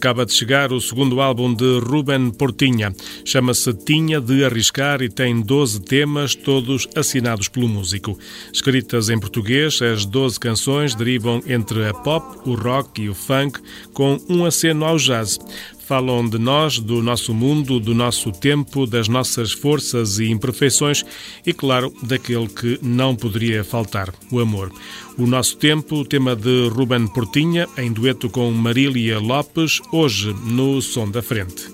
Acaba de chegar o segundo álbum de Ruben Portinha. Chama-se Tinha de Arriscar e tem 12 temas, todos assinados pelo músico. Escritas em português, as 12 canções derivam entre a pop, o rock e o funk, com um aceno ao jazz. Falam de nós, do nosso mundo, do nosso tempo, das nossas forças e imperfeições e, claro, daquele que não poderia faltar, o amor. O Nosso Tempo, tema de Ruben Portinha, em dueto com Marília Lopes, hoje no Som da Frente.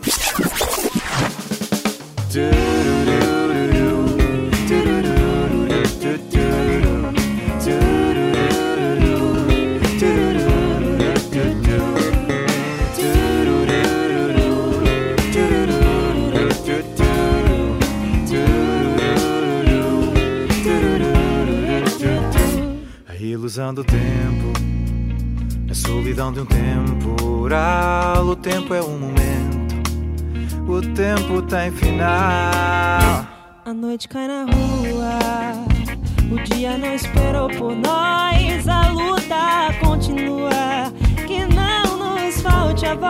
A ilusão do tempo, a solidão de um temporal. O tempo é um momento, o tempo tem final. A noite cai na rua, o dia não esperou por nós. A luta continua, que não nos falte a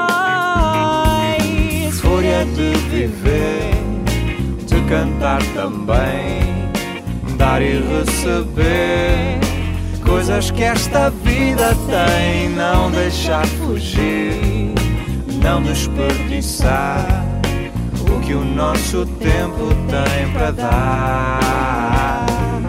voz. Fúria de viver, de cantar também, dar e receber. Coisas que esta vida tem, não deixar fugir, não desperdiçar o que o nosso tempo tem para dar.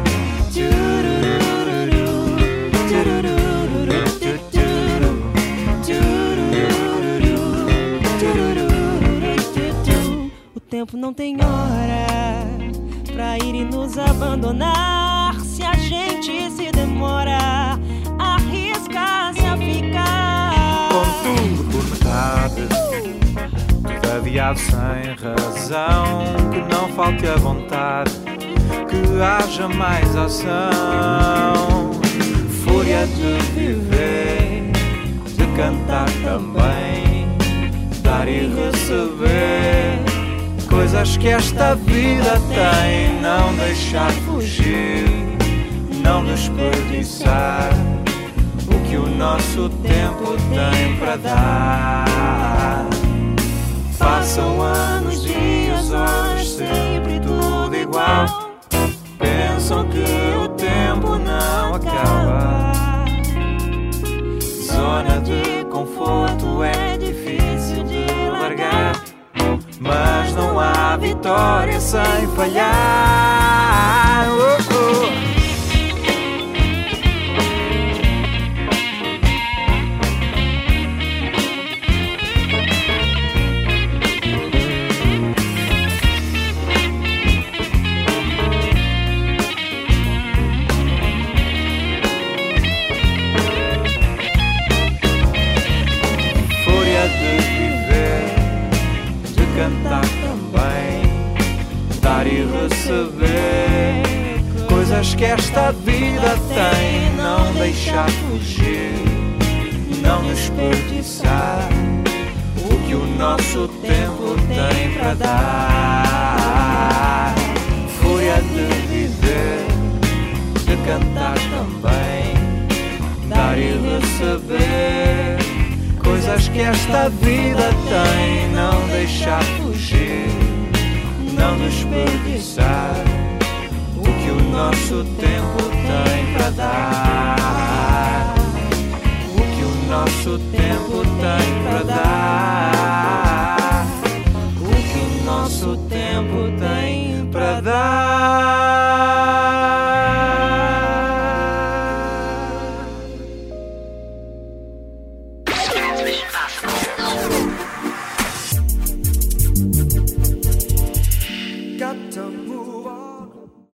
O tempo não tem hora pra ir e nos abandonar. Se a gente se demora, arrisca-se a ficar com tudo por metade, tudo adiado sem razão. Que não falte a vontade, que haja mais ação. Fúria de viver, de cantar também, dar e receber. Coisas que esta vida tem, não deixar fugir, não desperdiçar o que o nosso tempo tem para dar. Passam anos, dias, horas, sempre tudo igual. Pensam que o tempo não acaba. Zona de conforto é difícil de largar, mas não há vitória sem falhar. Fúria de viver, de cantar também, dar e receber. Coisas que esta vida tem, não deixar fugir, não desperdiçar o que o nosso tempo tem para dar. Fúria de viver, de cantar também, dar e receber. Coisas que esta vida tem, não deixar fugir, não desperdiçar o que o nosso tempo tem para dar. O que o nosso tempo tem para dar. O que o nosso tempo tem para dar.